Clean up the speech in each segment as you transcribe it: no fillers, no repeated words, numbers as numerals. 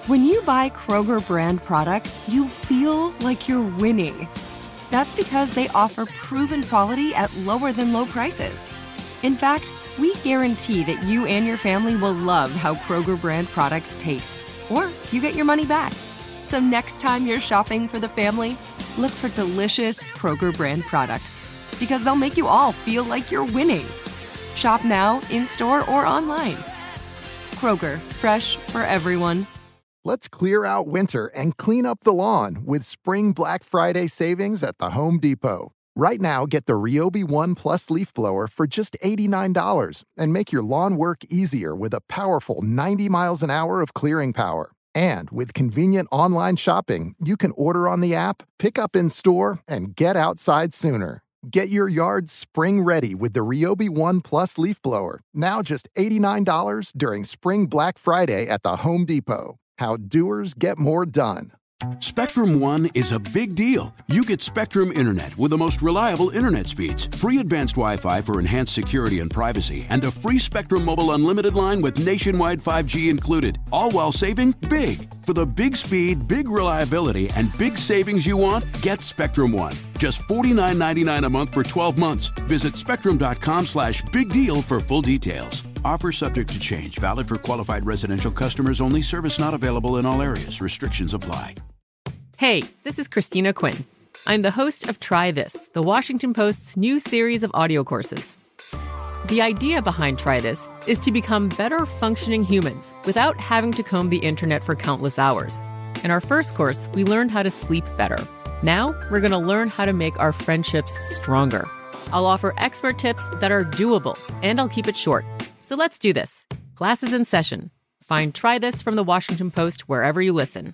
When you buy Kroger brand products, you feel like you're winning. That's because they offer proven quality at lower than low prices. In fact, we guarantee that you and your family will love how Kroger brand products taste, or you get your money back. So next time you're shopping for the family, look for delicious Kroger brand products, because they'll make you all feel like you're winning. Shop now, in-store, or online. Kroger, fresh for everyone. Let's clear out winter and clean up the lawn with spring Black Friday savings at the Home Depot. Right now, get the Ryobi One Plus leaf blower for just $89 and make your lawn work easier with a powerful 90 miles an hour of clearing power. And with convenient online shopping, you can order on the app, pick up in store, and get outside sooner. Get your yard spring ready with the Ryobi One Plus leaf blower, now just $89 during Spring Black Friday at the Home Depot. How doers get more done. Spectrum One is a big deal. You get Spectrum Internet with the most reliable internet speeds, free advanced Wi-Fi for enhanced security and privacy, and a free Spectrum Mobile Unlimited line with nationwide 5G included, all while saving big. For the big speed, big reliability, and big savings you want, get Spectrum One. Just $49.99 a month for 12 months. Visit spectrum.com/big deal for full details. Offer subject to change. Valid for qualified residential customers only. Service not available in all areas. Restrictions apply. Hey, this is Christina Quinn. I'm the host of Try This, the Washington Post's new series of audio courses. The idea behind Try This is to become better functioning humans without having to comb the internet for countless hours. In our first course, we learned how to sleep better. Now, we're going to learn how to make our friendships stronger. I'll offer expert tips that are doable, and I'll keep it short. So let's do this. Class is in session. Find Try This from the Washington Post wherever you listen.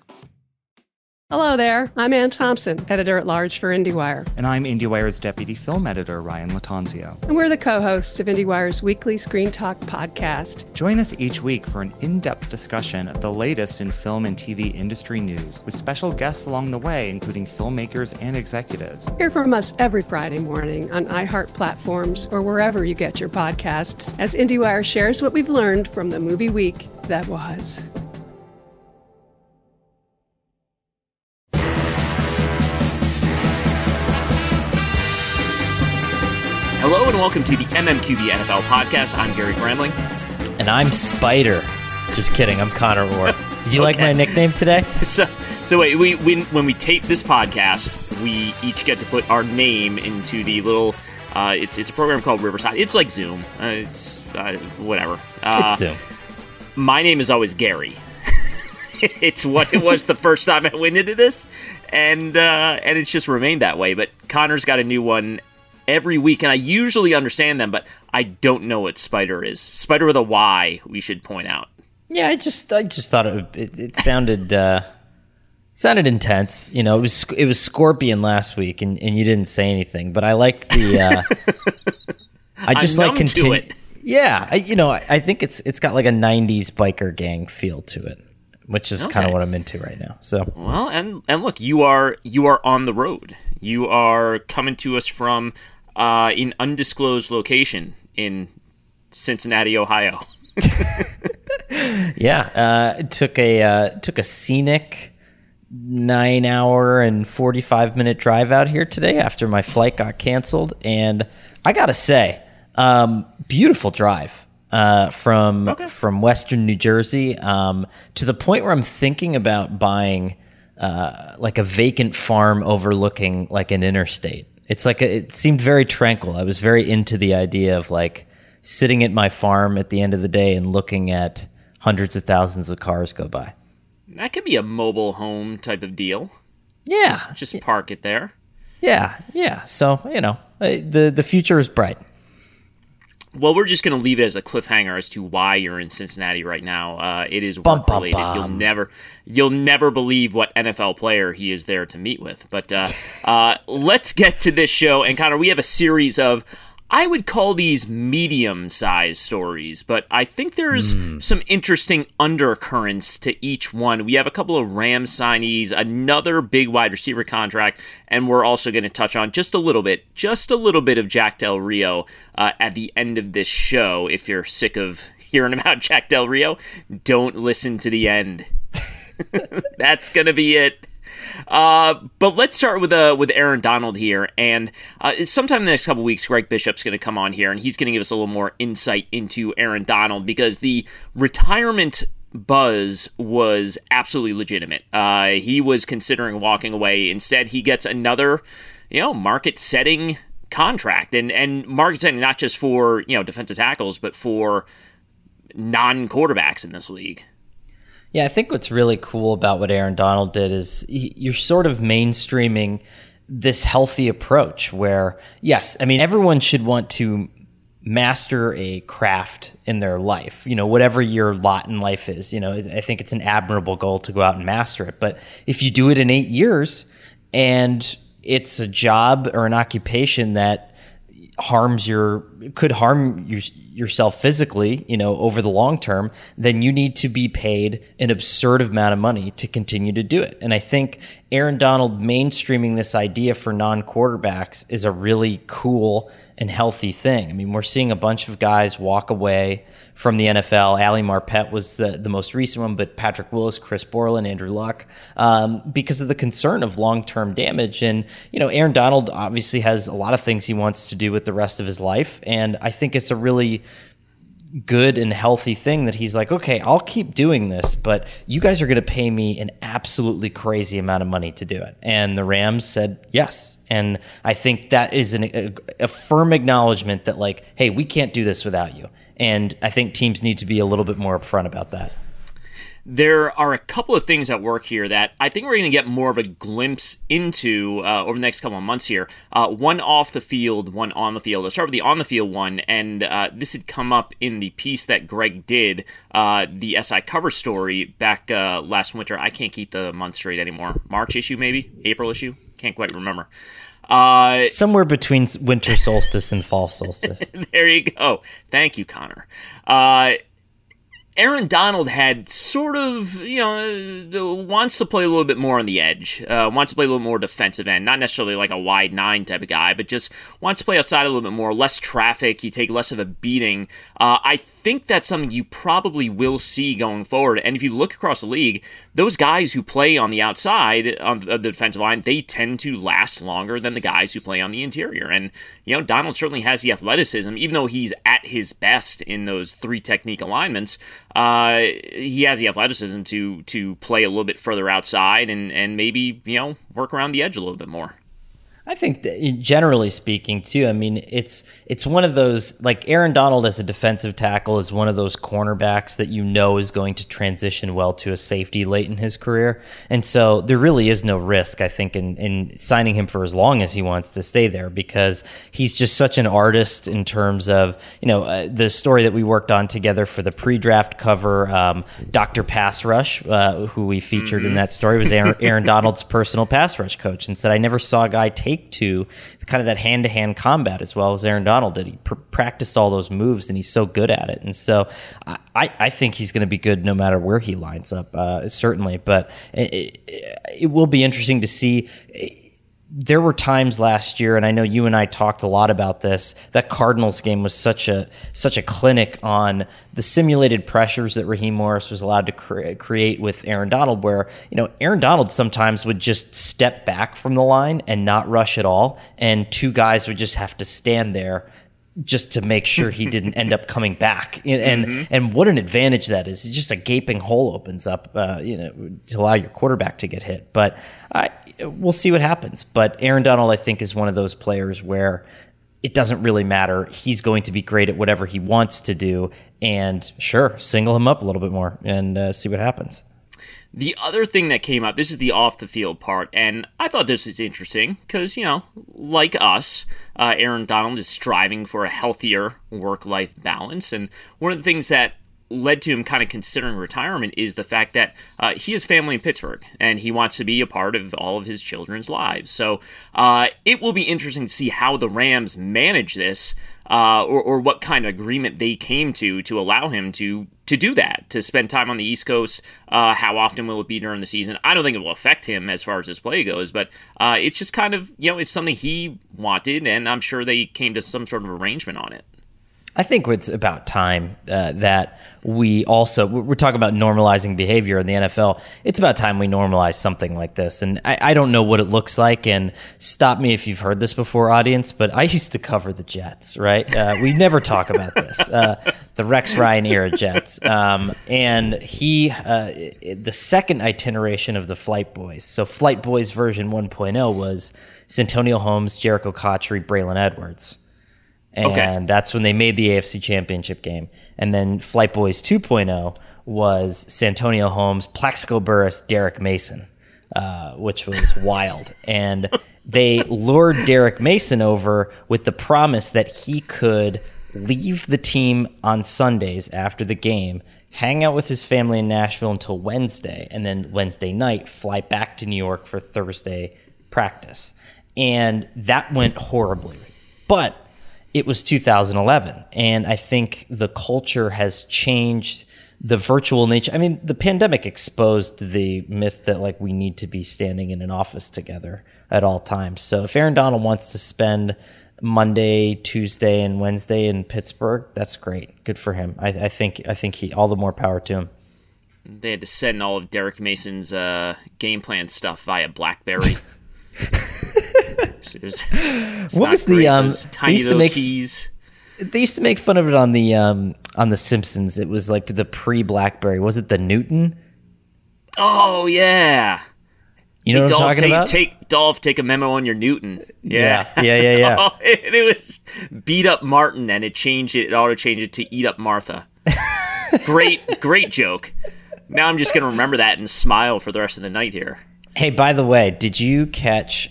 Hello there. I'm Ann Thompson, editor-at-large for IndieWire. And I'm IndieWire's deputy film editor, Ryan Latanzio. And we're the co-hosts of IndieWire's weekly Screen Talk podcast. Join us each week for an in-depth discussion of the latest in film and TV industry news, with special guests along the way, including filmmakers and executives. Hear from us every Friday morning on iHeart platforms or wherever you get your podcasts, as IndieWire shares what we've learned from the movie week that was. Hello and welcome to the MMQB NFL podcast. I'm Gary Gramling. And I'm Spider. Just kidding, I'm Connor Orr. Did you like my nickname today? So wait, when we tape this podcast, we each get to put our name into the little, it's a program called Riverside. It's like Zoom. It's whatever. It's Zoom. My name is always Gary. It's what it was the first time I went into this, and it's just remained that way. But Connor's got a new one every week, and I usually understand them, but I don't know what Spider is. Spider with a Y, we should point out. Yeah, I just thought it sounded sounded intense. You know, it was Scorpion last week, and you didn't say anything, but I like the. I just like continue. Yeah, I think it's got like a '90s biker gang feel to it, which is kind of what I'm into right now. So well, and look, you are on the road. You are coming to us from an undisclosed location in Cincinnati, Ohio. Yeah, it took a scenic 9-hour and 45-minute drive out here today after my flight got canceled, and I gotta say, beautiful drive from Western New Jersey to the point where I'm thinking about buying like a vacant farm overlooking like an interstate. It's like it seemed very tranquil. I was very into the idea of like sitting at my farm at the end of the day and looking at hundreds of thousands of cars go by. That could be a mobile home type of deal. Yeah. Just park it there. Yeah. So, the future is bright. Well, we're just going to leave it as a cliffhanger as to why you're in Cincinnati right now. It is work-related. You'll never believe what NFL player he is there to meet with. But let's get to this show. And Connor, we have a series of, I would call these medium-sized stories, but I think there's some interesting undercurrents to each one. We have a couple of Rams signees, another big wide receiver contract, and we're also going to touch on just a little bit of Jack Del Rio at the end of this show. If you're sick of hearing about Jack Del Rio, don't listen to the end. That's going to be it. But let's start with Aaron Donald here. And sometime in the next couple of weeks, Greg Bishop's going to come on here, and he's going to give us a little more insight into Aaron Donald, because the retirement buzz was absolutely legitimate. He was considering walking away. Instead, he gets another, market-setting contract, and market-setting not just for, defensive tackles, but for non-quarterbacks in this league. Yeah, I think what's really cool about what Aaron Donald did is you're sort of mainstreaming this healthy approach where, yes, I mean, everyone should want to master a craft in their life, whatever your lot in life is. I think it's an admirable goal to go out and master it. But if you do it in 8 years and it's a job or an occupation that could harm yourself physically, over the long term, then you need to be paid an absurd amount of money to continue to do it. And I think Aaron Donald mainstreaming this idea for non-quarterbacks is a really cool and healthy thing. I mean, we're seeing a bunch of guys walk away from the NFL. Ali Marpet was the most recent one, but Patrick Willis, Chris Borland, Andrew Luck, because of the concern of long-term damage. And, Aaron Donald obviously has a lot of things he wants to do with the rest of his life. And I think it's a really good and healthy thing that he's like, okay, I'll keep doing this, but you guys are going to pay me an absolutely crazy amount of money to do it. And the Rams said yes. And I think that is a firm acknowledgement that, like, hey, we can't do this without you. And I think teams need to be a little bit more upfront about that. There are a couple of things at work here that I think we're going to get more of a glimpse into over the next couple of months here. One off the field, one on the field. Let's start with the on the field one, and this had come up in the piece that Greg did, the SI cover story back last winter. I can't keep the month straight anymore. March issue, maybe? April issue? Can't quite remember. Somewhere between winter solstice and fall solstice. There you go. Thank you, Connor. Aaron Donald had sort of, wants to play a little bit more on the edge, wants to play a little more defensive end, not necessarily like a wide nine type of guy, but just wants to play outside a little bit more, less traffic, you take less of a beating. I think that's something you probably will see going forward. And if you look across the league, those guys who play on the outside of the defensive line, they tend to last longer than the guys who play on the interior. And, Donald certainly has the athleticism, even though he's at his best in those three technique alignments. He has the athleticism to play a little bit further outside and maybe, work around the edge a little bit more. I think that generally speaking too, I mean, it's one of those, like Aaron Donald as a defensive tackle is one of those cornerbacks that is going to transition well to a safety late in his career. And so there really is no risk, I think, in signing him for as long as he wants to stay there, because he's just such an artist in terms of, the story that we worked on together for the pre-draft cover, Dr. Pass Rush, who we featured in that story, was Aaron Donald's personal pass rush coach, and said, I never saw a guy take to kind of that hand-to-hand combat as well as Aaron Donald did. He practiced all those moves, and he's so good at it. And so I think he's going to be good no matter where he lines up, certainly. But it will be interesting to see. There were times last year, and I know you and I talked a lot about this, that Cardinals game was such a clinic on the simulated pressures that Raheem Morris was allowed to create with Aaron Donald, where, Aaron Donald sometimes would just step back from the line and not rush at all, and two guys would just have to stand there just to make sure he didn't end up coming back. And what an advantage that is. It's just a gaping hole opens up, to allow your quarterback to get hit. But we'll see what happens. But Aaron Donald, I think, is one of those players where it doesn't really matter. He's going to be great at whatever he wants to do. And sure, single him up a little bit more and see what happens. The other thing that came up, this is the off-the-field part, and I thought this was interesting because, like us, Aaron Donald is striving for a healthier work-life balance. And one of the things that led to him kind of considering retirement is the fact that he has family in Pittsburgh, and he wants to be a part of all of his children's lives. So it will be interesting to see how the Rams manage this, or what kind of agreement they came to allow him to do that, to spend time on the East Coast. How often will it be during the season? I don't think it will affect him as far as his play goes, but it's just kind of, it's something he wanted, and I'm sure they came to some sort of arrangement on it. I think it's about time that we're talking about normalizing behavior in the NFL. It's about time we normalize something like this. And I don't know what it looks like. And stop me if you've heard this before, audience, but I used to cover the Jets, right? We never talk about this. The Rex Ryan era Jets. And the second iteration of the Flight Boys. So Flight Boys version 1.0 was Santonio Holmes, Jericho Cotchery, Braylon Edwards. And that's when they made the AFC Championship game. And then Flight Boys 2.0 was Santonio Holmes, Plaxico Burress, Derek Mason, which was wild. And they lured Derek Mason over with the promise that he could leave the team on Sundays after the game, hang out with his family in Nashville until Wednesday, and then Wednesday night fly back to New York for Thursday practice. And that went horribly. But it was 2011, and I think the culture has changed. The virtual nature. I mean, the pandemic exposed the myth that like we need to be standing in an office together at all times. So if Aaron Donald wants to spend Monday, Tuesday, and Wednesday in Pittsburgh, that's great. Good for him. I think he all the more power to him. They had to send all of Derek Mason's game plan stuff via BlackBerry. What was the tiny little keys? They used to make fun of it on the Simpsons. It was like the pre-BlackBerry. Was it the Newton? Oh yeah. You know what I'm talking about? Dolph, take a memo on your Newton. Yeah. Oh, and it was beat up Martin, and it auto-changed it to eat up Martha. Great joke. Now I'm just gonna remember that and smile for the rest of the night here. Hey, by the way, did you catch?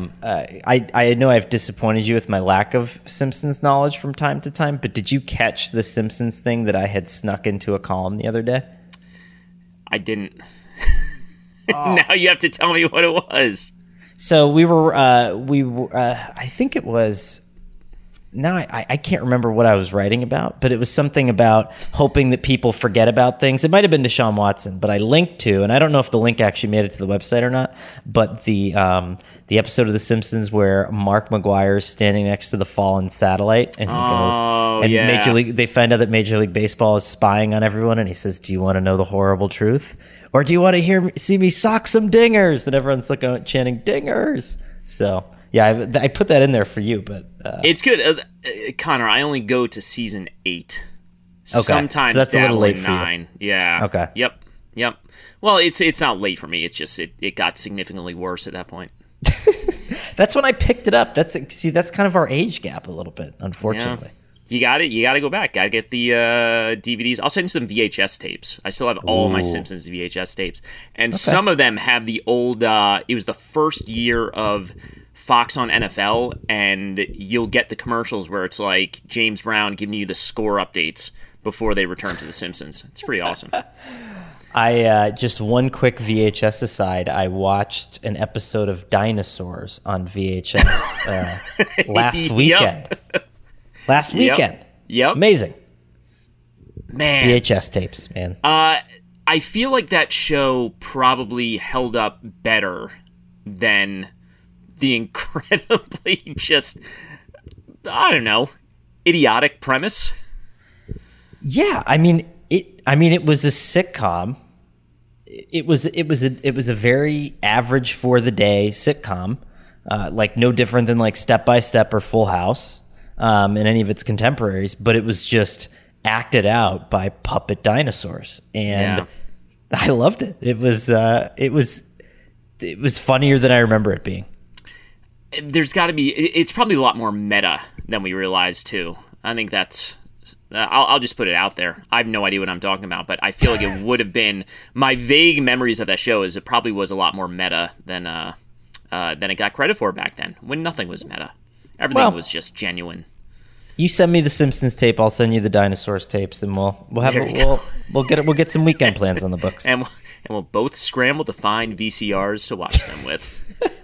I know I've disappointed you with my lack of Simpsons knowledge from time to time, but did you catch the Simpsons thing that I had snuck into a column the other day? I didn't. Now you have to tell me what it was. So we were. I think it was. Now I can't remember what I was writing about, but it was something about hoping that people forget about things. It might have been Deshaun Watson, but I linked to, and I don't know if the link actually made it to the website or not, but the episode of The Simpsons where Mark McGuire is standing next to the fallen satellite, and he goes, and Major League, they find out that Major League Baseball is spying on everyone, and he says, "Do you want to know the horrible truth, or do you want to see me sock some dingers?" And everyone's like chanting "dingers." So. Yeah, I put that in there for you, but... It's good. Connor, I only go to season 8. Okay, sometimes so that's a little late 9. For you. Yeah. Okay. Yep. Well, it's not late for me. It's just it got significantly worse at that point. That's when I picked it up. That's kind of our age gap a little bit, unfortunately. Yeah. You got to go back. Got to get the DVDs. I'll send you some VHS tapes. I still have all my Simpsons VHS tapes. And some of them have the old... it was the first year of... Fox on NFL, and you'll get the commercials where it's like James Brown giving you the score updates before they return to The Simpsons. It's pretty awesome. I just one quick VHS aside. I watched an episode of Dinosaurs on VHS last weekend. Last weekend. Yep. Amazing. Man. VHS tapes, man. I feel like that show probably held up better than the incredibly just, I don't know, idiotic premise. Yeah, I mean it was a sitcom. It was a very average for the day sitcom, like no different than like Step by Step or Full House, and any of its contemporaries. But it was just acted out by puppet dinosaurs, and I loved it. It was funnier than I remember it being. There's got to be... It's probably a lot more meta than we realize, too. I think that's... I'll just put it out there. I have no idea what I'm talking about, but I feel like it would have been... My vague memories of that show is it probably was a lot more meta than it got credit for back then, when nothing was meta. Everything was just genuine. You send me the Simpsons tape, I'll send you the Dinosaurs tapes, and we'll get some weekend plans on the books. And we'll both scramble to find VCRs to watch them with.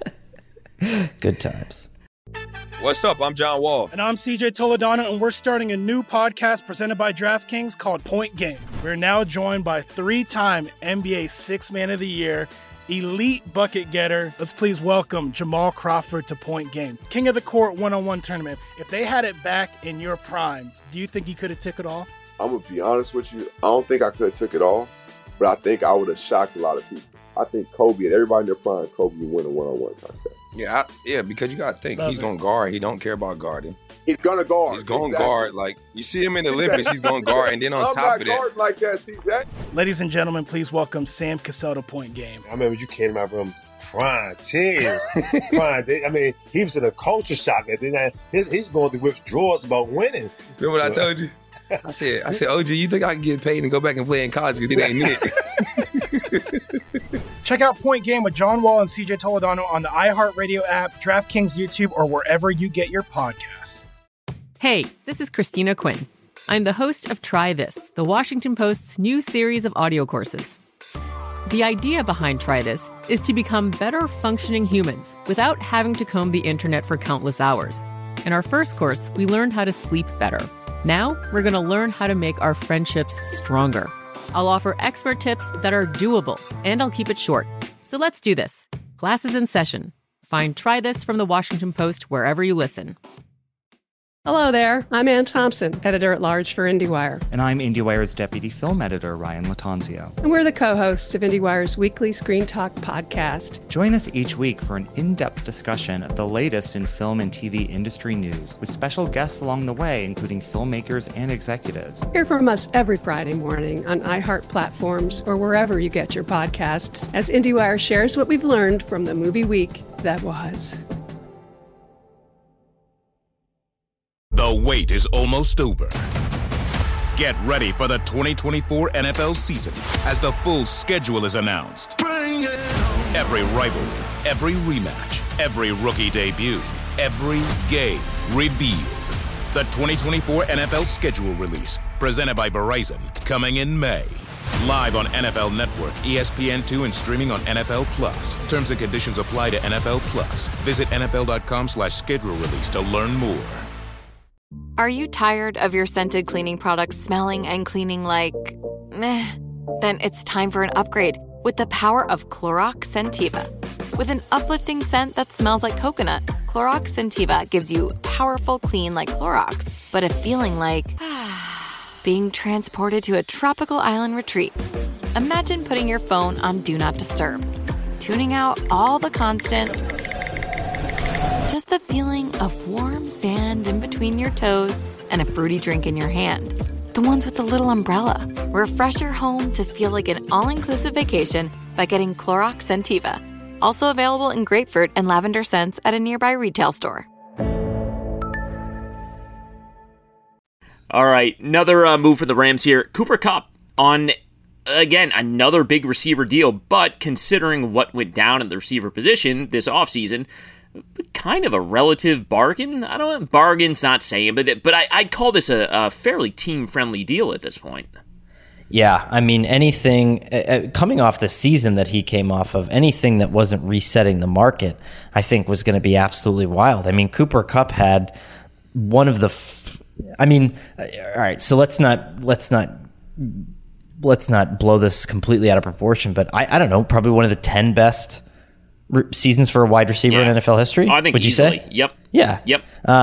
Good times. What's up? I'm John Wall. And I'm CJ Toledano, and we're starting a new podcast presented by DraftKings called Point Game. We're now joined by 3-time NBA Sixth Man of the Year elite bucket getter. Let's please welcome Jamal Crawford to Point Game. King of the Court one-on-one tournament. If they had it back in your prime, do you think you could have took it all? I'm going to be honest with you. I don't think I could have took it all, but I think I would have shocked a lot of people. I think Kobe and everybody in their prime, Kobe would win a one-on-one contest. Yeah, because you got to think, he's going to guard. He don't care about guarding. He's going to guard. He's going to guard. Like, you see him in the Olympics, he's going to guard. And then on top of that. Like that, see that? Ladies and gentlemen, please welcome Sam Cassell to Point Game. I remember you came out from prime 10. I mean, he was in a culture shock. And then he's going through withdrawals about winning. Remember what I told you? I said, OG, you think I can get paid and go back and play in college because it ain't it? Check out Point Game with John Wall and CJ Toledano on the iHeartRadio app, DraftKings YouTube, or wherever you get your podcasts. Hey, this is Christina Quinn. I'm the host of Try This, the Washington Post's new series of audio courses. The idea behind Try This is to become better functioning humans without having to comb the internet for countless hours. In our first course, we learned how to sleep better. Now, we're going to learn how to make our friendships stronger. I'll offer expert tips that are doable, and I'll keep it short. So let's do this. Class is in session. Find Try This from the Washington Post wherever you listen. Hello there. I'm Ann Thompson, editor-at-large for IndieWire. And I'm IndieWire's deputy film editor, Ryan Latanzio. And we're the co-hosts of IndieWire's weekly Screen Talk podcast. Join us each week for an in-depth discussion of the latest in film and TV industry news, with special guests along the way, including filmmakers and executives. Hear from us every Friday morning on iHeart platforms or wherever you get your podcasts, as IndieWire shares what we've learned from the movie week that was. The wait is almost over. Get ready for the 2024 NFL season as the full schedule is announced. Every rivalry, every rematch, every rookie debut, every game revealed. The 2024 NFL schedule release, presented by Verizon, coming in May. Live on NFL Network, ESPN2, and streaming on NFL Plus. Terms and conditions apply to NFL Plus. Visit NFL.com/schedule release to learn more. Are you tired of your scented cleaning products smelling and cleaning like meh? Then it's time for an upgrade with the power of Clorox Scentiva. With an uplifting scent that smells like coconut, Clorox Scentiva gives you powerful clean like Clorox, but a feeling like being transported to a tropical island retreat. Imagine putting your phone on Do Not Disturb, tuning out all the constant, just the feeling of warm sand in between your toes and a fruity drink in your hand. The ones with the little umbrella. Refresh your home to feel like an all-inclusive vacation by getting Clorox Scentiva. Also available in grapefruit and lavender scents at a nearby retail store. All right, another move for the Rams here. Cooper Kupp on, again, another big receiver deal, but considering what went down in the receiver position this offseason, kind of a relative bargain. I don't know, bargain's not saying, but I'd call this a fairly team-friendly deal at this point. Yeah, I mean, anything coming off the season that he came off of, anything that wasn't resetting the market, I think was going to be absolutely wild. I mean, Cooper Kupp had one of the all right, so let's not blow this completely out of proportion, but I don't know, probably one of the 10 best seasons for a wide receiver in NFL history. I think would easily. You say? Yep. Yeah. Yep.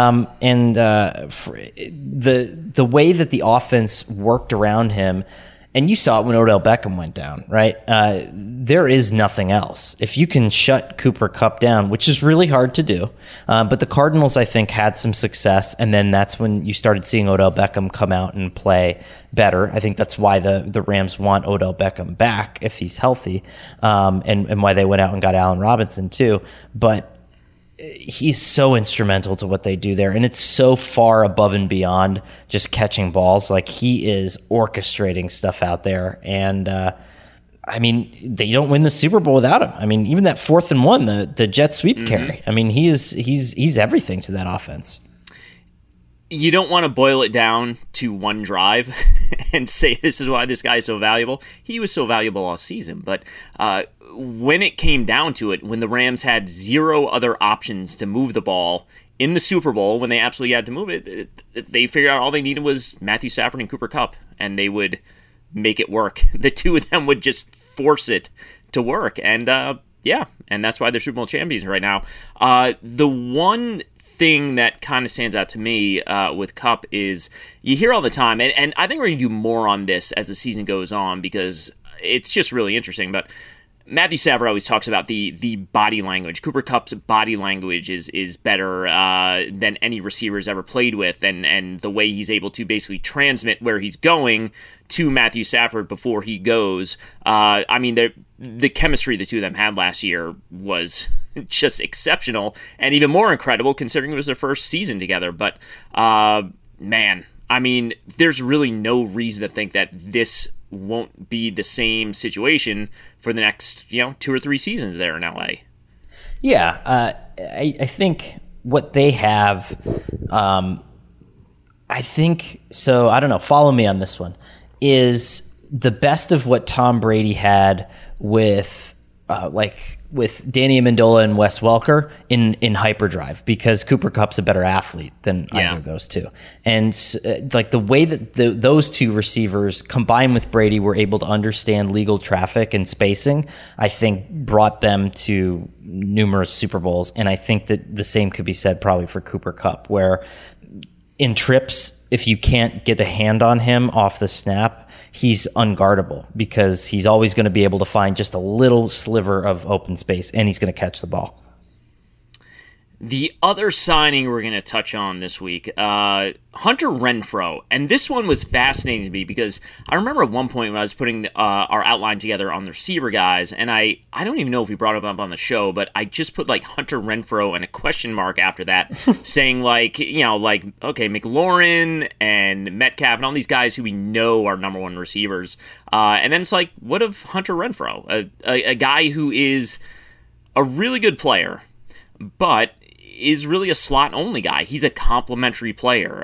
The way that the offense worked around him, and you saw it when Odell Beckham went down, right? There is nothing else. If you can shut Cooper Kupp down, which is really hard to do, but the Cardinals, I think, had some success, and then that's when you started seeing Odell Beckham come out and play better. I think that's why the Rams want Odell Beckham back if he's healthy, and why they went out and got Allen Robinson too. But he's so instrumental to what they do there, and it's so far above and beyond just catching balls. Like, he is orchestrating stuff out there, and I mean, they don't win the Super Bowl without him. I mean, even that 4th and 1, the jet sweep carry. I mean, he's everything to that offense. You don't want to boil it down to one drive and say this is why this guy is so valuable. He was so valuable all season, but when it came down to it, when the Rams had zero other options to move the ball in the Super Bowl, when they absolutely had to move it, they figured out all they needed was Matthew Stafford and Cooper Kupp, and they would make it work. The two of them would just force it to work. And and that's why they're Super Bowl champions right now. The one thing that kind of stands out to me with Kupp is you hear all the time, and I think we're going to do more on this as the season goes on because it's just really interesting, but Matthew Stafford always talks about the body language. Cooper Kupp's body language is better than any receiver's ever played with, and the way he's able to basically transmit where he's going to Matthew Stafford before he goes. I mean, the chemistry the two of them had last year was just exceptional, and even more incredible considering it was their first season together. But, man, I mean, there's really no reason to think that this won't be the same situation for the next, 2 or 3 seasons there in LA. Yeah, I think what they have, I think, so I don't know, follow me on this one, is the best of what Tom Brady had with Danny Amendola and Wes Welker in hyperdrive, because Cooper Kupp's a better athlete than either of those two. And the way that those two receivers combined with Brady were able to understand legal traffic and spacing, I think brought them to numerous Super Bowls. And I think that the same could be said probably for Cooper Kupp, where in trips, if you can't get a hand on him off the snap, he's unguardable because he's always going to be able to find just a little sliver of open space, and he's going to catch the ball. The other signing we're going to touch on this week, Hunter Renfrow. And this one was fascinating to me because I remember at one point when I was putting our outline together on the receiver guys, and I don't even know if we brought it up on the show, but I just put Hunter Renfrow and a question mark after that saying okay, McLaurin and Metcalf and all these guys who we know are number one receivers. And then it's what of Hunter Renfrow? A guy who is a really good player, but is really a slot-only guy. He's a complimentary player.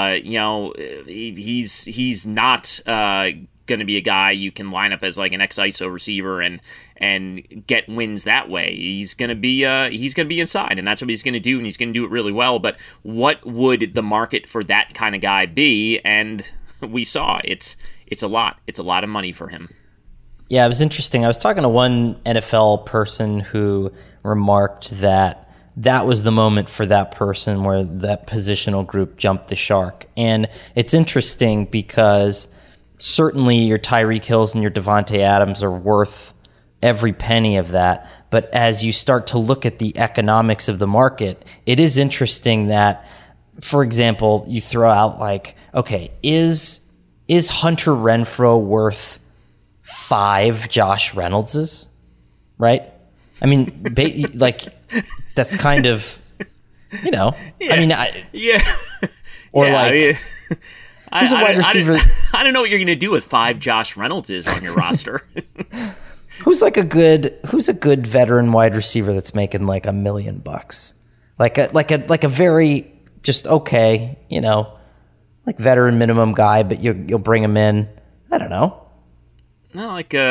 He's not going to be a guy you can line up as an ex-ISO receiver and get wins that way. He's going to be inside, and that's what he's going to do, and he's going to do it really well. But what would the market for that kind of guy be? And we saw it's a lot. It's a lot of money for him. Yeah, it was interesting. I was talking to one NFL person who remarked that was the moment for that person where that positional group jumped the shark. And it's interesting because certainly your Tyreek Hills and your Devontae Adams are worth every penny of that. But as you start to look at the economics of the market, it is interesting that, for example, you throw out okay, is Hunter Renfrow worth 5 Josh Reynoldses? Right? I mean, that's kind of, Yeah. I mean, or who's a wide receiver? I don't know what you're going to do with 5 Josh Reynoldses on your roster. Who's a good veteran wide receiver that's making $1 million? Like a very just okay, veteran minimum guy, but you'll bring him in. I don't know. No,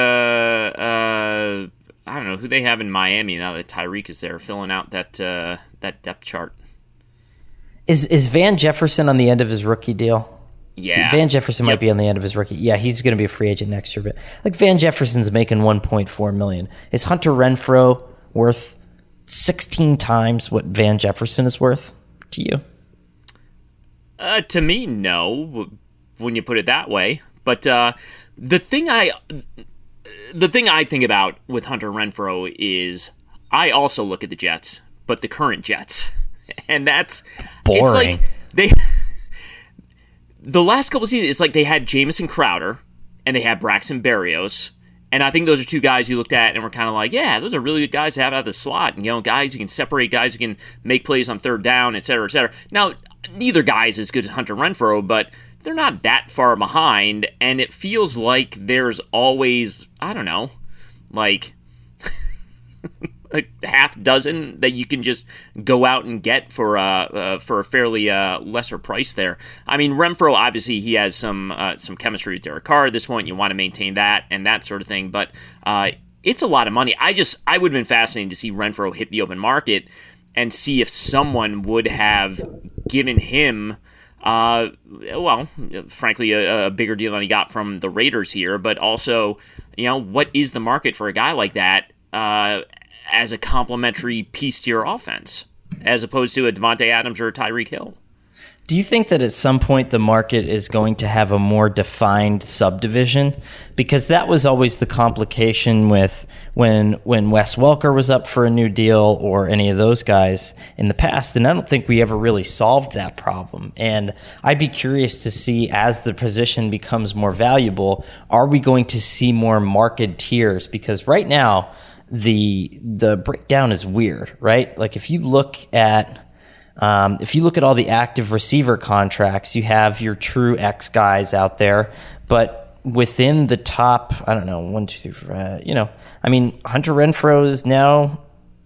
I don't know who they have in Miami now that Tyreek is there, filling out that depth chart. Is Van Jefferson on the end of his rookie deal? Yeah, Van Jefferson might be on the end of his rookie. Yeah, he's going to be a free agent next year. But Van Jefferson's making $1.4 million. Is Hunter Renfrow worth 16 times what Van Jefferson is worth to you? To me, no. When you put it that way, but the thing I think about with Hunter Renfrow is I also look at the Jets, but the current Jets, and that's boring. The last couple of seasons, it's they had Jamison Crowder and they had Braxton Berrios, and I think those are two guys you looked at and were kind of yeah, those are really good guys to have out of the slot, and guys who can separate, guys who can make plays on third down, et cetera, et cetera. Now, neither guy is as good as Hunter Renfrow, but they're not that far behind, and it feels like there's always, I don't know, a half dozen that you can just go out and get for a fairly lesser price there. I mean, Renfrow, obviously, he has some chemistry with Derek Carr at this point. You want to maintain that and that sort of thing, but it's a lot of money. I would have been fascinated to see Renfrow hit the open market and see if someone would have given him frankly, a bigger deal than he got from the Raiders here, but also, what is the market for a guy like that as a complementary piece to your offense, as opposed to a Davante Adams or a Tyreek Hill? Do you think that at some point the market is going to have a more defined subdivision? Because that was always the complication with when Wes Welker was up for a new deal or any of those guys in the past. And I don't think we ever really solved that problem. And I'd be curious to see, as the position becomes more valuable, are we going to see more market tiers? Because right now the breakdown is weird, right? Like if you look at all the active receiver contracts, you have your true X guys out there, but within the top, I don't know, 1, 2, 3, 4, Hunter Renfrow is now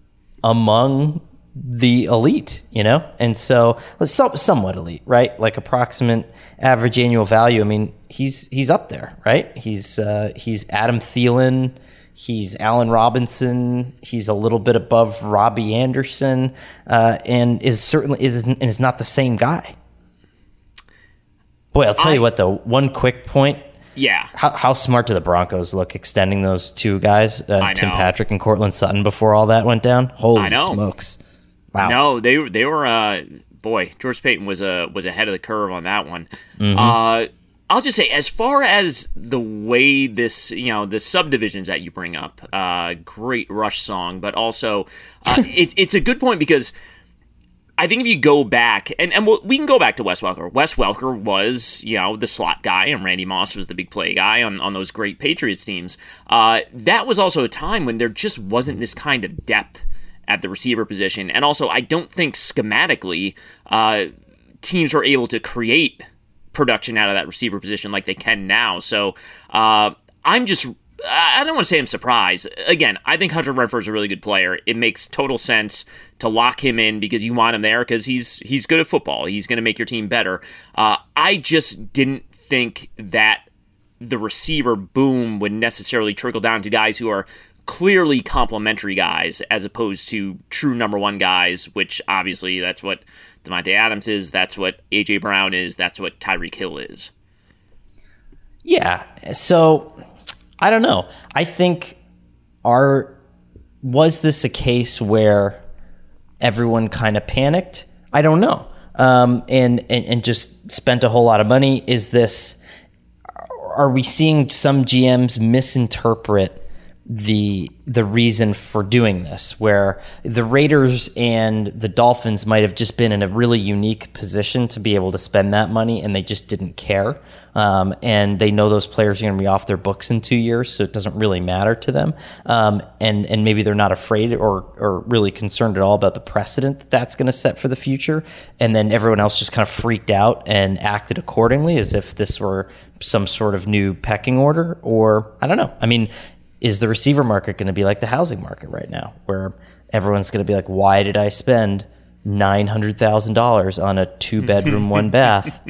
among the elite, and so somewhat elite, right? Like approximate average annual value. I mean, he's up there, right? He's Adam Thielen. He's Allen Robinson. He's a little bit above Robbie Anderson, and is not the same guy. Boy, I'll tell you what, though. One quick point. Yeah. How smart do the Broncos look extending those two guys, Tim Patrick and Cortland Sutton, before all that went down? Holy smokes! Wow. No, they were. Boy, George Payton was ahead of the curve on that one. Mm-hmm. I'll just say, as far as the way this, the subdivisions that you bring up, great Rush song, but also it's a good point, because I think if you go back, and we can go back to Wes Welker. Wes Welker was, the slot guy, and Randy Moss was the big play guy on those great Patriots teams. That was also a time when there just wasn't this kind of depth at the receiver position. And also, I don't think schematically teams were able to create production out of that receiver position like they can now. So I don't want to say I'm surprised. Again, I think Hunter Renfrow is a really good player. It makes total sense to lock him in because you want him there because he's good at football. He's going to make your team better. I just didn't think that the receiver boom would necessarily trickle down to guys who are clearly complementary guys as opposed to true number one guys, which obviously that's what Davante Adams is, that's what A.J. Brown is, that's what Tyreek Hill is. Yeah, so I don't know. I think was this a case where everyone kind of panicked? I don't know. And just spent a whole lot of money. Are we seeing some GMs misinterpret the reason for doing this, where the Raiders and the Dolphins might have just been in a really unique position to be able to spend that money, and they just didn't care. And they know those players are going to be off their books in 2 years, so it doesn't really matter to them. And maybe they're not afraid or really concerned at all about the precedent that's going to set for the future. And then everyone else just kind of freaked out and acted accordingly as if this were some sort of new pecking order, or I don't know. I mean, is the receiver market going to be like the housing market right now, where everyone's going to be like, why did I spend $900,000 on a 2-bedroom, 1-bath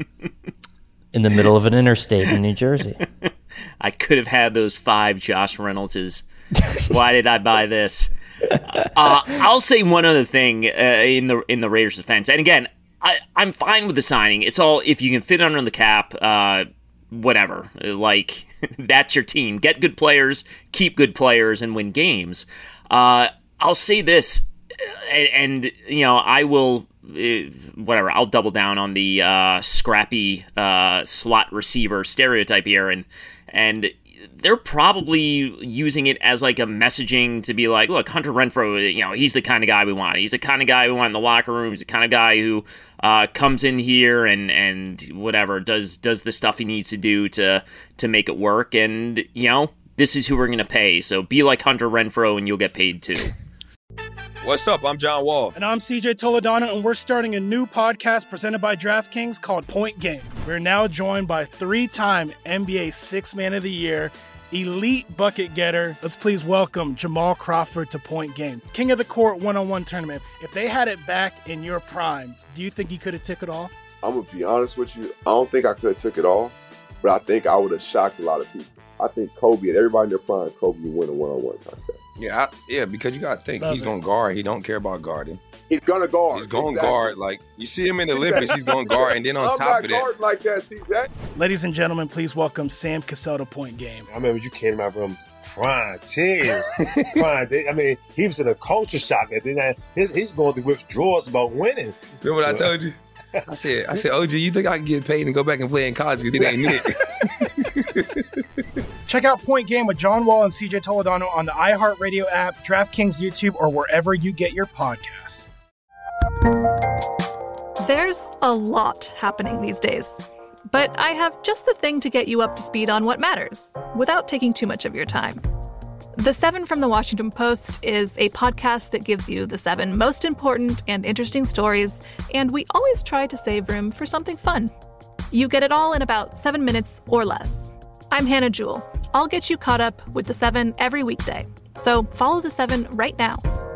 in the middle of an interstate in New Jersey? I could have had those 5 Josh Reynoldses. Why did I buy this? I'll say one other thing in the Raiders' defense. And again, I'm fine with the signing. It's all if you can fit under the cap, whatever. Like, that's your team. Get good players, keep good players, and win games. I'll say this, and I will, whatever, I'll double down on the scrappy slot receiver stereotype here, and they're probably using it as like a messaging to be like, look, Hunter Renfrow, he's the kind of guy we want. He's the kind of guy we want in the locker room. He's the kind of guy who comes in here and whatever, does the stuff he needs to do to make it work. And, this is who we're going to pay. So be like Hunter Renfrow and you'll get paid too. What's up? I'm John Wall. And I'm CJ Toledano, and we're starting a new podcast presented by DraftKings called Point Game. We're now joined by 3-time NBA Sixth Man of the Year, elite bucket getter. Let's please welcome Jamal Crawford to Point Game. King of the Court one-on-one tournament. If they had it back in your prime, do you think you could have took it all? I'm going to be honest with you. I don't think I could have took it all, but I think I would have shocked a lot of people. I think Kobe and everybody in their prime, Kobe would win a one-on-one contest. Yeah, because you got to think he's going to guard. He don't care about guarding. He's going to guard. He's going to guard. Like, you see him in the Olympics, he's going to guard. And then on top of that. Like that, CJ. Ladies and gentlemen, please welcome Sam Cassell to Point Game. I remember you came out from crying tears. I mean, he was in a culture shock. And then he's going through withdrawals about winning. Remember what I told you? I said, OG, you think I can get paid and go back and play in college because it ain't it? Check out Point Game with John Wall and CJ Toledano on the iHeartRadio app, DraftKings YouTube, or wherever you get your podcasts. There's a lot happening these days, but I have just the thing to get you up to speed on what matters without taking too much of your time. The 7 from the Washington Post is a podcast that gives you the 7 most important and interesting stories, and we always try to save room for something fun. You get it all in about 7 minutes or less. I'm Hannah Jewell. I'll get you caught up with the 7 every weekday. So follow the 7 right now.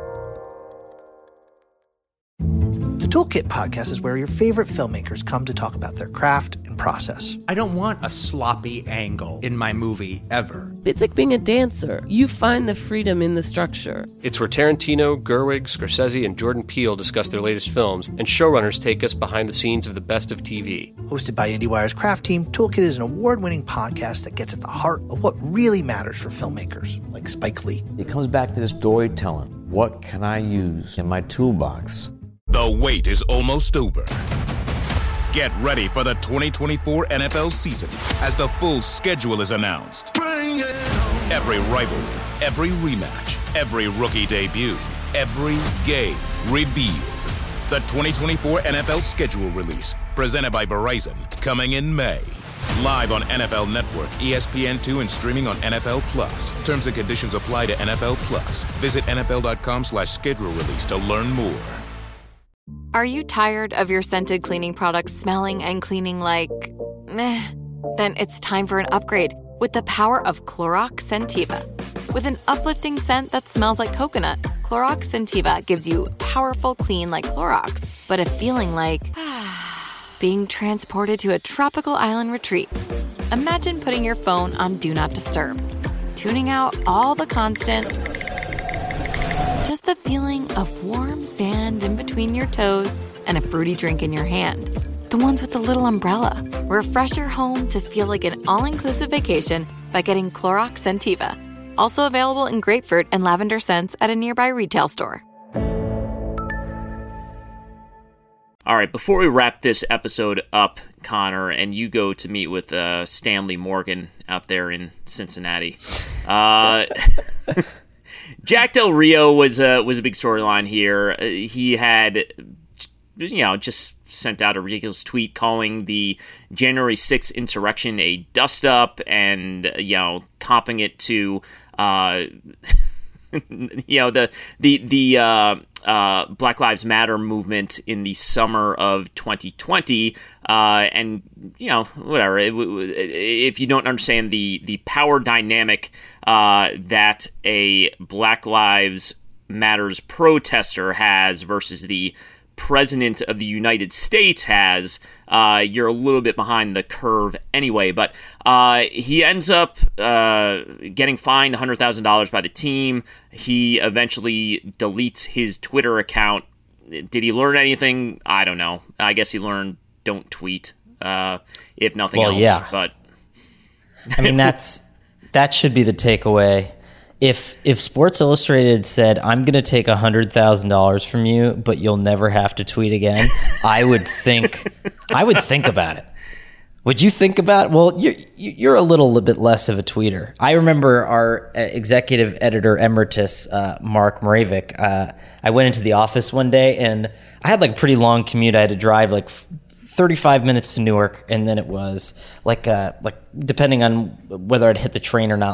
The Toolkit Podcast is where your favorite filmmakers come to talk about their craft and process. I don't want a sloppy angle in my movie ever. It's like being a dancer. You find the freedom in the structure. It's where Tarantino, Gerwig, Scorsese, and Jordan Peele discuss their latest films, and showrunners take us behind the scenes of the best of TV. Hosted by IndieWire's craft team, Toolkit is an award-winning podcast that gets at the heart of what really matters for filmmakers, like Spike Lee. It comes back to the storytelling. What can I use in my toolbox? The wait is almost over. Get ready for the 2024 NFL season as the full schedule is announced. Every rivalry, every rematch, every rookie debut, every game revealed. The 2024 NFL schedule release, presented by Verizon, coming in May. Live on NFL Network, ESPN2, and streaming on NFL Plus. Terms and conditions apply to NFL Plus. Visit NFL.com/schedule release to learn more. Are you tired of your scented cleaning products smelling and cleaning like meh? Then it's time for an upgrade with the power of Clorox Scentiva. With an uplifting scent that smells like coconut, Clorox Scentiva gives you powerful clean like Clorox, but a feeling like being transported to a tropical island retreat. Imagine putting your phone on Do Not Disturb, tuning out all the constant, just the feeling of warm sand in between your toes and a fruity drink in your hand. The ones with the little umbrella. Refresh your home to feel like an all-inclusive vacation by getting Clorox Scentiva. Also available in grapefruit and lavender scents at a nearby retail store. All right, before we wrap this episode up, Connor, and you go to meet with Stanley Morgan out there in Cincinnati, Jack Del Rio was a big storyline here. He had, just sent out a ridiculous tweet calling the January 6th insurrection a dust-up and, comping it to, the Black Lives Matter movement in the summer of 2020, and whatever. If you don't understand the power dynamic that a Black Lives Matters protester has versus the President of the United States has, you're a little bit behind the curve anyway. But he ends up getting fined $100,000 by the team. He eventually deletes his Twitter account. Did he learn anything? I don't know. I guess he learned don't tweet, if nothing else. Yeah. But I mean, that should be the takeaway. If Sports Illustrated said, I'm going to take $100,000 from you, but you'll never have to tweet again, I would think about it. Would you think about it? Well, you're a little bit less of a tweeter. I remember our executive editor emeritus, Mark Moravik. I went into the office one day and I had like a pretty long commute. I had to drive like 35 minutes to Newark, and then it was like depending on whether I'd hit the train or not,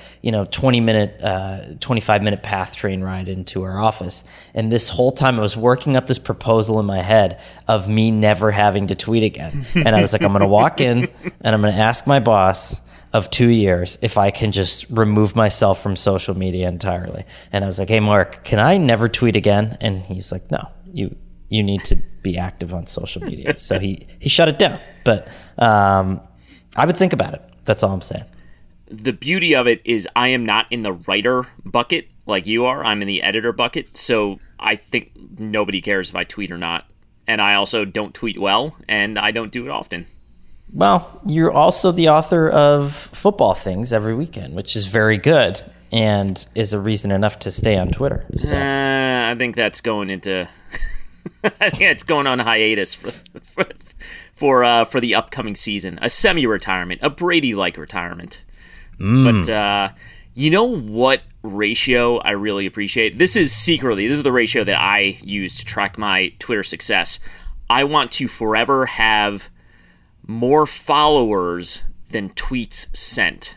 25-minute path train ride into our office. And this whole time I was working up this proposal in my head of me never having to tweet again. And I was like, I'm going to walk in and I'm going to ask my boss of 2 years if I can just remove myself from social media entirely. And I was like, hey, Mark, can I never tweet again? And he's like, no, you need to be active on social media. So he shut it down. But I would think about it. That's all I'm saying. The beauty of it is I am not in the writer bucket like you are. I'm in the editor bucket, so I think nobody cares if I tweet or not. And I also don't tweet well, and I don't do it often. Well, you're also the author of Football Things Every Weekend, which is very good and is a reason enough to stay on Twitter. So. I think that's going into... I think it's going on hiatus for the upcoming season. A semi-retirement, a Brady-like retirement. But you know what ratio I really appreciate? This is the ratio that I use to track my Twitter success. I want to forever have more followers than tweets sent.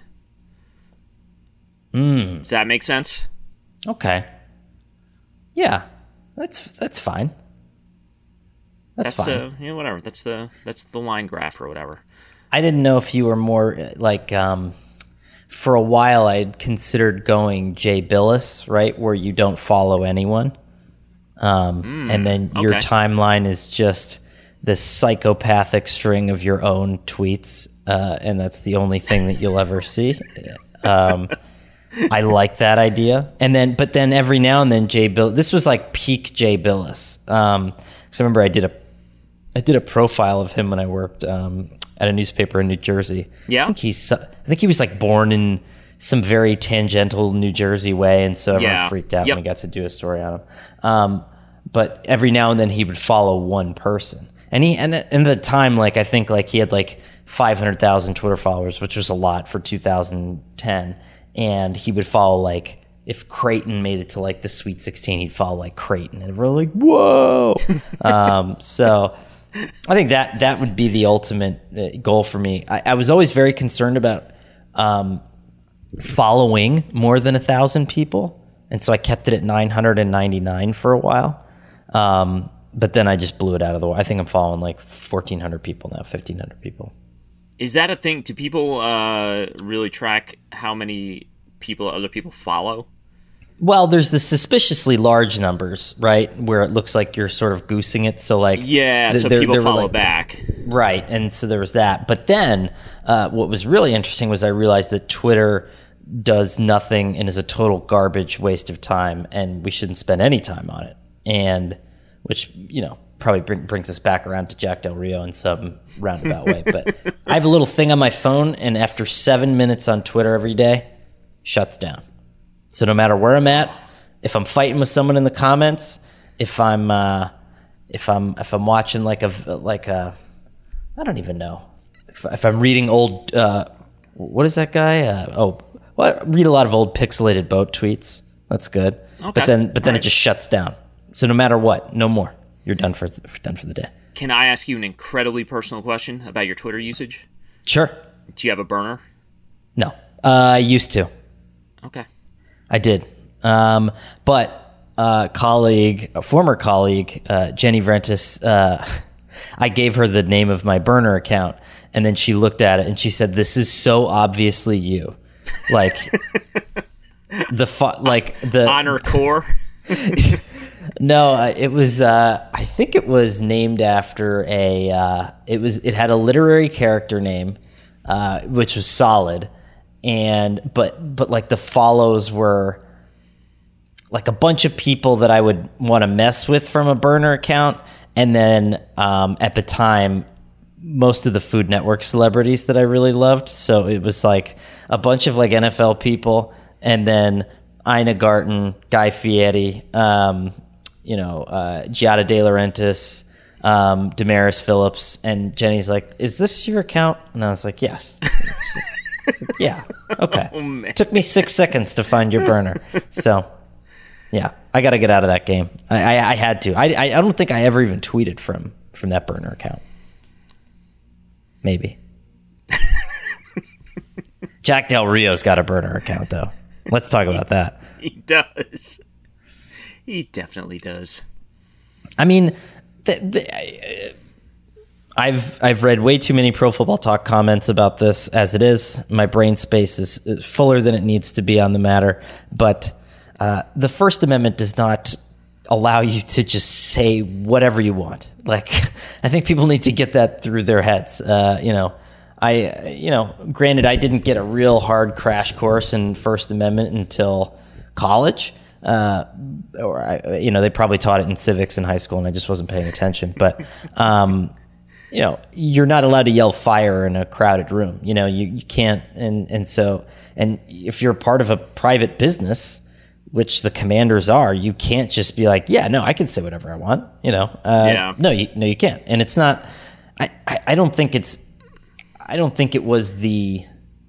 Does that make sense? Okay. Yeah, that's fine. That's fine. Whatever. That's the line graph or whatever. I didn't know if you were more like. For a while, I'd considered going Jay Billis, right, where you don't follow anyone, and then your timeline is just this psychopathic string of your own tweets, and that's the only thing that you'll ever see. I like that idea, but then every now and then Jay Billis. This was like peak Jay Billis. Because I remember I did a profile of him when I worked at a newspaper in New Jersey. Yeah, I think he was like born in some very tangential New Jersey way, and so everyone freaked out when we got to do a story on him. But every now and then he would follow one person, and at the time, like I think like he had like 500,000 Twitter followers, which was a lot for 2010, and he would follow like. If Creighton made it to like the Sweet 16, he'd follow like Creighton, and we're like, whoa! So I think that would be the ultimate goal for me. I was always very concerned about following more than 1,000 people, and so I kept it at 999 for a while. But then I just blew it out of the water. I think I'm following like 1,400 people now, 1,500 people. Is that a thing? Do people really track how many other people follow? Well, there's the suspiciously large numbers, right, where it looks like you're sort of goosing it. So, like, so people follow back, right? And so there was that. But then, what was really interesting was I realized that Twitter does nothing and is a total garbage waste of time, and we shouldn't spend any time on it. And which probably brings us back around to Jack Del Rio in some roundabout way. But I have a little thing on my phone, and after 7 minutes on Twitter every day, shuts down. So no matter where I'm at, if I'm fighting with someone in the comments, if I'm watching like a I don't even know, if I'm reading old what is that guy? I read a lot of old pixelated boat tweets. That's good. Okay. But then it just shuts down. So no matter what, no more. You're done for the day. Can I ask you an incredibly personal question about your Twitter usage? Sure. Do you have a burner? No. I used to. Okay. I did. But a former colleague, Jenny Vrentis, I gave her the name of my burner account, and then she looked at it and she said, "This is so obviously you." Like the Honor Core. No, it was. I think it was named after It had a literary character name, which was solid. But like the follows were like a bunch of people that I would want to mess with from a burner account, and then at the time, most of the Food Network celebrities that I really loved. So it was like a bunch of like NFL people, and then Ina Garten, Guy Fieri, Giada De Laurentiis, Damaris Phillips, and Jenny's like, "Is this your account?" And I was like, "Yes." Like, yeah. Okay. It took me 6 seconds to find your burner. So, yeah, I got to get out of that game. I had to. I don't think I ever even tweeted from that burner account. Maybe. Jack Del Rio's got a burner account, though. Let's talk about that. He does. He definitely does. I mean, I've read way too many Pro Football Talk comments about this as it is. My brain space is fuller than it needs to be on the matter. But the First Amendment does not allow you to just say whatever you want. Like, I think people need to get that through their heads. Granted, I didn't get a real hard crash course in First Amendment until college. They probably taught it in civics in high school, and I just wasn't paying attention. But you're not allowed to yell fire in a crowded room. You can't. And if you're part of a private business, which the commanders are, you can't just be like, yeah, no, I can say whatever I want. No, you can't. And it's not. I don't think it was the.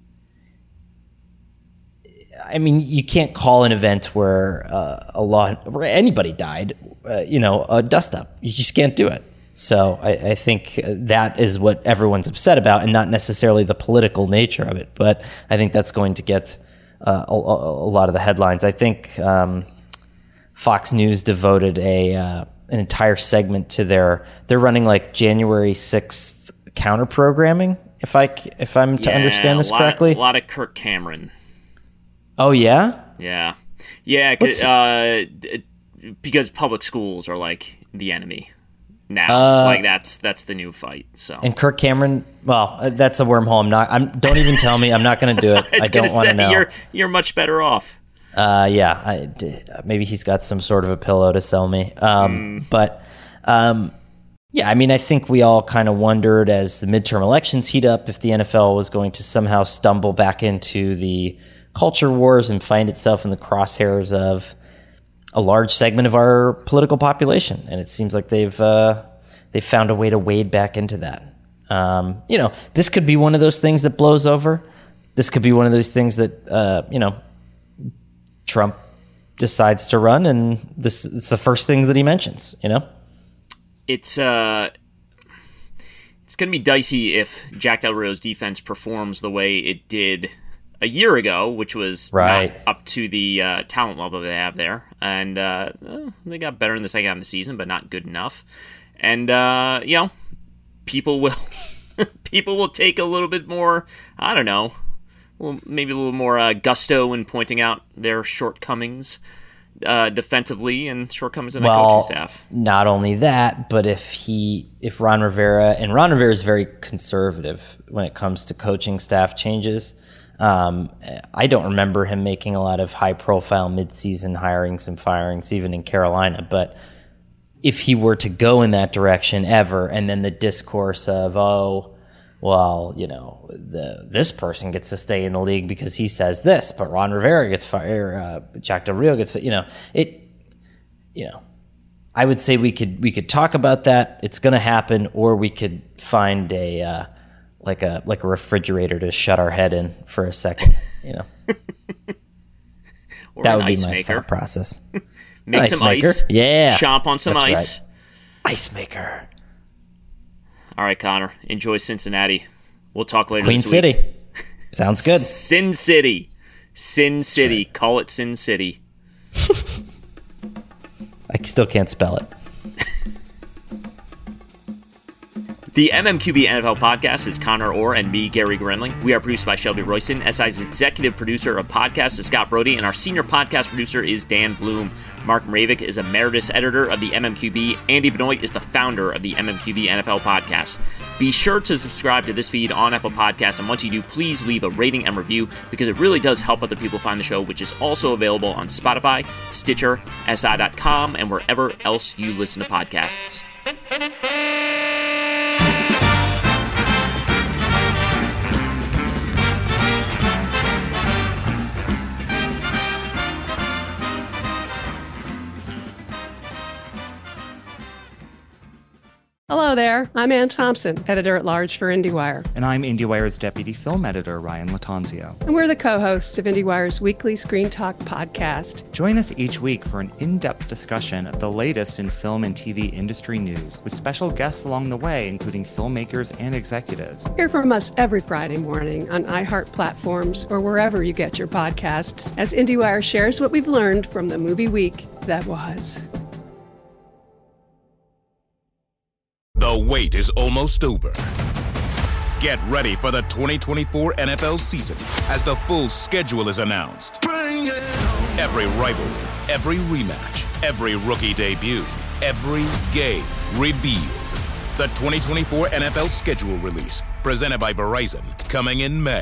I mean, you can't call an event where where anybody died, a dust up. You just can't do it. So I think that is what everyone's upset about, and not necessarily the political nature of it. But I think that's going to get a lot of the headlines. I think Fox News devoted an entire segment to they're running like January 6th counter programming. If I'm to understand this correctly, a lot of Kirk Cameron. Oh yeah, yeah. Because public schools are like the enemy now. Like that's the new fight. So and Kirk Cameron, well, that's a wormhole. Don't even tell me. I'm not going to do it. I don't want to know. You're much better off. Maybe he's got some sort of a pillow to sell me. But I mean, I think we all kind of wondered as the midterm elections heat up if the NFL was going to somehow stumble back into the culture wars and find itself in the crosshairs of a large segment of our political population. And it seems like they've found a way to wade back into that. This could be one of those things that blows over. This could be one of those things that, Trump decides to run, and it's the first thing that he mentions, It's going to be dicey if Jack Del Rio's defense performs the way it did a year ago, which was not up to the talent level they have there. And they got better in the second half of the season, but not good enough. And, people will take a little bit more, I don't know, maybe a little more gusto in pointing out their shortcomings defensively and shortcomings in the coaching staff. Not only that, but if Ron Rivera is very conservative when it comes to coaching staff changes. I don't remember him making a lot of high-profile midseason hirings and firings, even in Carolina. But if he were to go in that direction ever, and then the discourse of, this person gets to stay in the league because he says this, but Ron Rivera gets fired, Jack Del Rio gets fired. I would say we could talk about that. It's going to happen, or we could find a refrigerator to shut our head in for a second. That would be my thought process. Make some ice. Yeah. Chomp on some ice. Right. Ice maker. All right, Connor. Enjoy Cincinnati. We'll talk later Queen this week. City. Sounds good. Sin City. Sin City. Right. Call it Sin City. I still can't spell it. The MMQB NFL podcast is Connor Orr and me, Gary Grenling. We are produced by Shelby Royston. SI's executive producer of podcasts is Scott Brody, and our senior podcast producer is Dan Bloom. Mark Mravik is emeritus editor of the MMQB. Andy Benoit is the founder of the MMQB NFL podcast. Be sure to subscribe to this feed on Apple Podcasts, and once you do, please leave a rating and review, because it really does help other people find the show, which is also available on Spotify, Stitcher, SI.com, and wherever else you listen to podcasts. Hello there. I'm Ann Thompson, editor-at-large for IndieWire. And I'm IndieWire's deputy film editor, Ryan Latanzio. And we're the co-hosts of IndieWire's weekly Screen Talk podcast. Join us each week for an in-depth discussion of the latest in film and TV industry news, with special guests along the way, including filmmakers and executives. Hear from us every Friday morning on iHeart platforms or wherever you get your podcasts, as IndieWire shares what we've learned from the movie week that was. The wait is almost over. Get ready for the 2024 NFL season as the full schedule is announced. Every rivalry, every rematch, every rookie debut, every game revealed. The 2024 NFL schedule release, presented by Verizon, coming in May.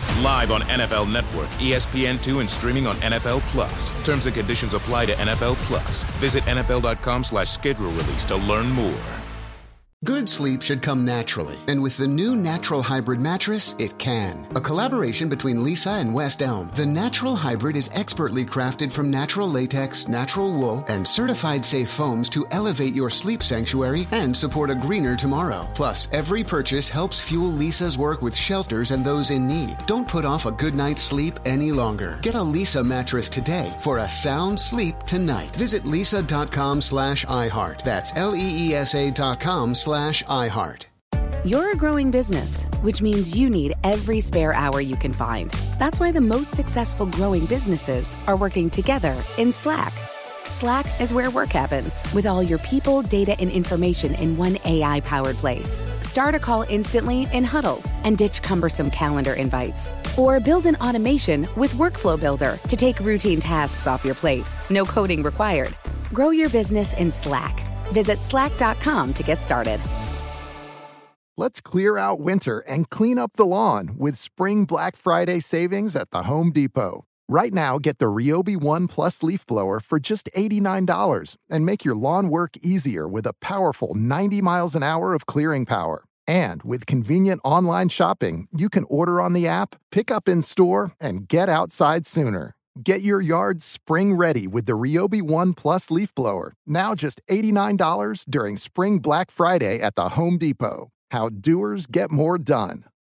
Live on NFL Network, ESPN2, and streaming on NFL Plus. Terms and conditions apply to NFL Plus. Visit NFL.com/schedule release to learn more. Good sleep should come naturally, and with the new Natural Hybrid mattress, it can. A collaboration between Lisa and West Elm, the Natural Hybrid is expertly crafted from natural latex, natural wool, and certified safe foams to elevate your sleep sanctuary and support a greener tomorrow. Plus, every purchase helps fuel Lisa's work with shelters and those in need. Don't put off a good night's sleep any longer. Get a Lisa mattress today for a sound sleep tonight. Visit lisa.com/iHeart. That's LEESA.com/iHeart. You're a growing business, which means you need every spare hour you can find. That's why the most successful growing businesses are working together in Slack. Slack is where work happens, with all your people, data, and information in one AI-powered place. Start a call instantly in huddles and ditch cumbersome calendar invites. Or build an automation with Workflow Builder to take routine tasks off your plate. No coding required. Grow your business in Slack. Visit slack.com to get started. Let's clear out winter and clean up the lawn with Spring Black Friday savings at the Home Depot. Right now, get the Ryobi One Plus leaf blower for just $89 and make your lawn work easier with a powerful 90 miles an hour of clearing power. And with convenient online shopping, you can order on the app, pick up in store, and get outside sooner. Get your yard spring ready with the Ryobi One Plus leaf blower, now just $89 during Spring Black Friday at the Home Depot. How doers get more done.